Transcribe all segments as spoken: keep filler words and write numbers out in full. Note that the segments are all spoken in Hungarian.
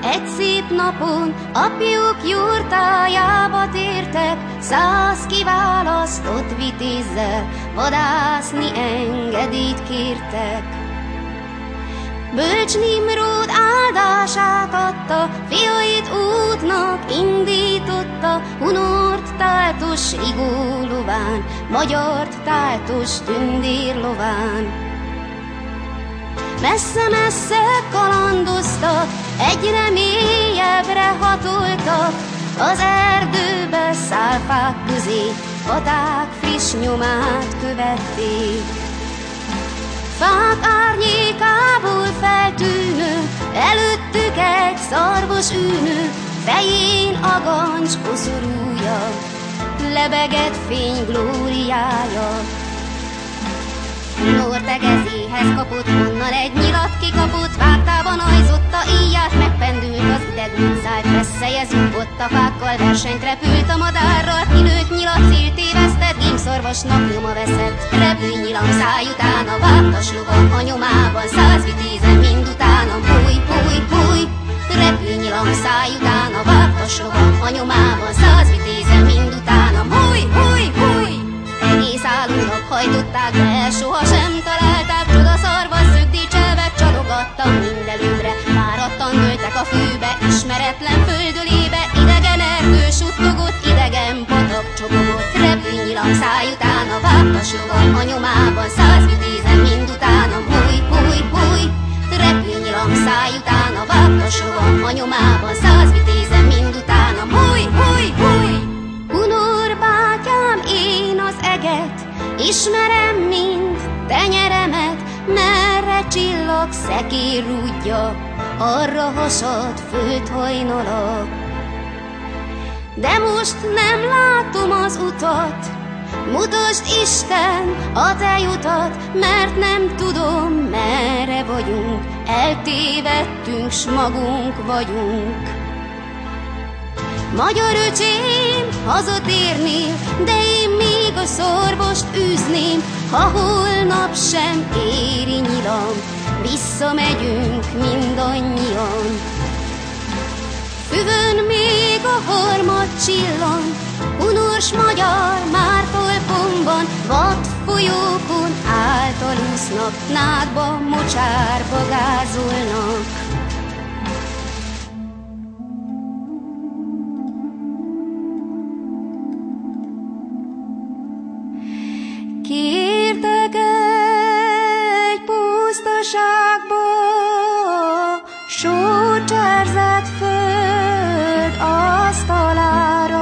Egy szép napon apjuk jurtájába tértek, száz kiválasztott vitézzel vadászni engedélyt kértek. Bölcs Nimród áldását adta, fiait útnak indította, hunort táltos rigó lován, magyart táltos tündér lován. Messze-messze kalandoztak, egyre mélyebbre hatoltak, az erdőbe szálfák közé, paták friss nyomát követték. Fák árnyékából feltűnő, előttük egy szarvas űnő, fején a gancs koszorúja, lebegett fény glóriája. Hunor tegezéhez kapott, onnan egy nyilat kikapott, vágtában ajzotta íját, megpendült az idegült, szállt vesszeje zúgott, a fákkal versenyt repült, a madárral kinőtt nyilat célt tévesztett, gémszorvasnak nyoma veszett, repülj nyilam száj utána, vágtas lova a nyomában, száz vitézen mind utána, púj, púj, púj. Repülj nyilam száj utána, vágtas lova a nyomában, száz vitézen mind utána, húj, húj, húj. Egész állunknak hajtották be, sohasem találták, csodaszarvas szögdícselve csalogattam mindenlőre. Várattan dőltek a fűbe, ismeretlen földölébe, idegen erdő suttogott, idegen patak csobogott. Repülj nyilam száj utána, vágtas lova a nyomában, száz vitézen mind utána, húj, húj, húj. Repülj nyilam száj utána, vágtas lova a nyomában, száz vitézen mind utána, húj, húj, húj. Hunor bátyám, én az eget, ismerem mind tenyeremet, merre csillag szekér rúdja, arra hasad földhajnalak. De most nem látom az utat, mutasd Isten a te utat, mert nem tudom, merre vagyunk, eltévedtünk, s magunk vagyunk. Magyar öcsém, hazatérnél, de én még a szarvast űzném, ha holnap sem éri nyilam, visszamegyünk mindannyian. Füvön még a harmad csillan, hunors magyar már talpomban, vad folyókon általúsznak, nádba, mocsárba gázolnak. Kiértek egy pusztaságba, sócserzett föld asztalára,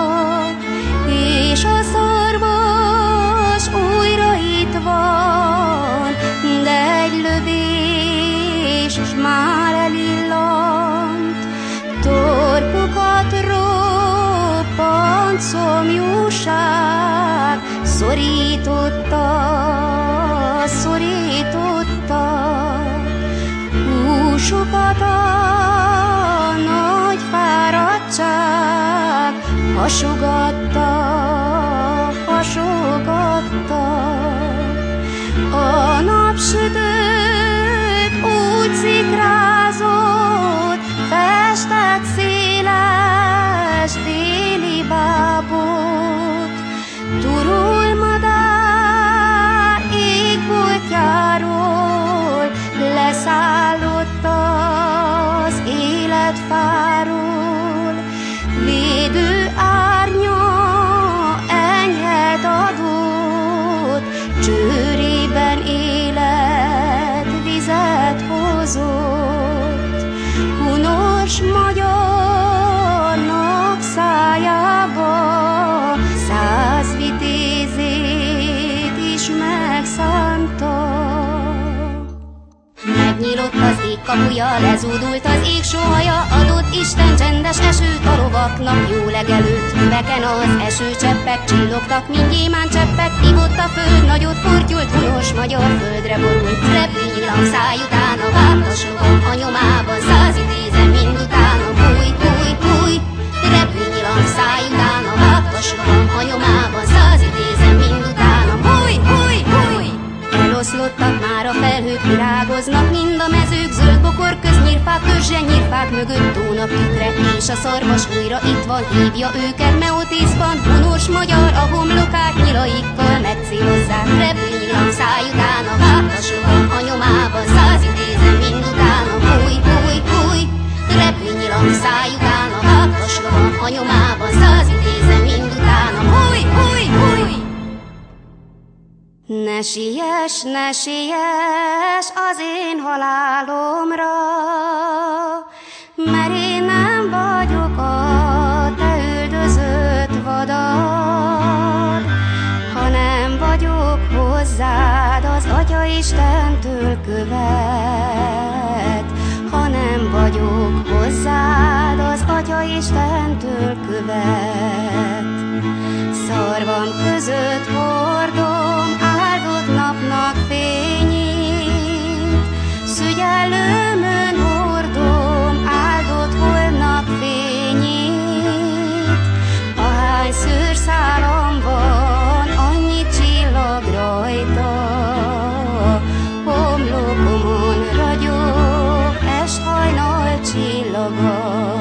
és a szarvas újra itt van, de egy lövés s már elillant, torkukat roppant szomjúság, szorította, szorította, húsukat a nagy fáradtság, hasogatta, hasogatta. A napsütőt úgy szikrázott, festett széles déli bábot, turul madár égboltjáról, leszállott az életfáról, védő árnya enyhet adott, csőrében életvizet hozott. Hunors magyarnak szájába száz vitézét is megszánta. Megnyílott az ég kapuja, lezúdult az ég sóhaja, adott Isten csendes esőt a lovaknak jó legelőtt. Beken az esőcseppek csillogtak, mint gyémántcseppek, ivott a föld, nagyot fortyult, hunors magyar földre borult. Repülj nyilam száj utána, vágtas lovam a nyomában, száz vitézen mind utána, húj, húj, húj. Repülj nyilam száj utána, vágtas lovam a nyomában, száz vitézen mind utána, húj, húj, húj. Eloszlottak már a felhők, virágoznak mind a mezők, zöld bokor köz nyírfák, törzse nyírfák mögött a szarvas újra itt van, hívja őket Meotisban. Hunós magyar a homlokát nyilaikkal megcélozzák. Repülnyilag szájután a vágtas lovon, a nyomában száz idézem mindutána. Húj, húj, húj, repülnyilag szájután a vágtas lovon, a nyomában száz idézem mindutána. Húj, húj, húj. Ne siess, ne siess az én halálomra, mert én nem vagyok a te üldözött vadad, hanem vagyok hozzád az Atya Istentől követ, hanem vagyok hozzád az Atya Istentől követ. Szarvam között hordom áldott napnak fényét, szügyellőmön hordom áldott holdnak fényét. Ahányszor szálam van, annyi csillag rajta, homlokomon ragyog est hajnal csillaga.